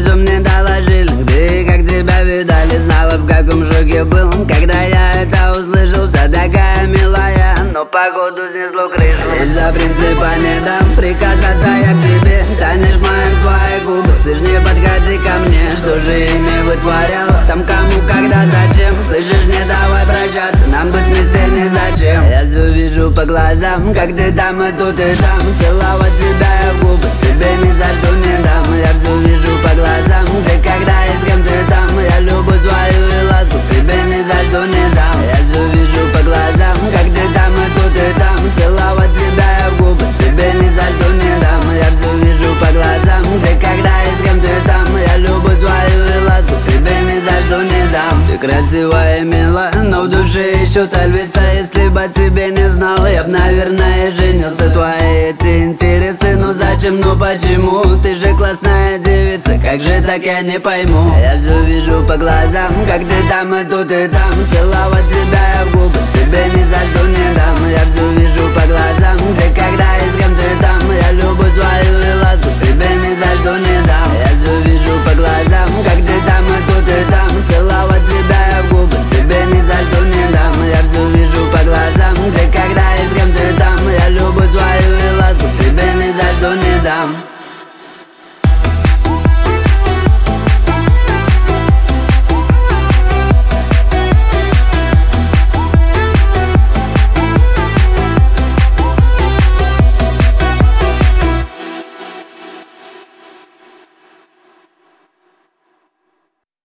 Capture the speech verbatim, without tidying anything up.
сразу мне доложили, где и как тебя видали. Знала, в каком шоке был, когда я это услышал. Вся такая милая, но походу снесло крышу. Из-за принципа не дам прикасаться я к тебе. Тянешь моим свои губы, слышь, не подходи ко мне. Что же ими вытворяла, там кому, когда, зачем? Слышишь, не давай прощаться, нам быть вместе не зачем. Я все вижу по глазам, как ты там и тут и там. Целовать тебя я в губы, тебе ни за что не дам. Я все вижу по глазам, ты когда и с кем ты там. Я любовь свою и ласку тебе ни за что не дам. Я все вижу по глазам, как ты там и тут и там. Целовать тебя я в губы, тебе ни за что не дам. Я все вижу по глазам, ты когда и с кем ты там. Я любовь свою и ласку тебе ни за что не дам. Ты красивая и мила, но в душе еще та львица. Если бы тебе не знал, я б, наверное, женился. Твои эти интересы, ну зачем, ну почему? Ты же классная девица, как же так я не пойму. Я все вижу по глазам, как ты там и тут и там. Целовать тебя я в губы, тебе ни за что не дам. Я все вижу по глазам, ты когда и с кем ты там. Я любовь свою и ласку тебе ни за что не